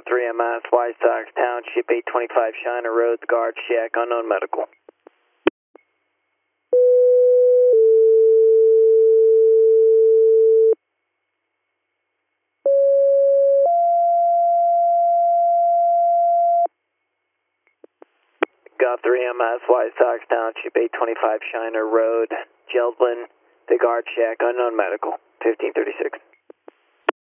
Got 3MS, White Sox Township, 825 Shiner Road, guard shack, unknown medical. Got 3MS, White Sox Township, 825 Shiner Road, Geldland, the guard shack, unknown medical, 1536.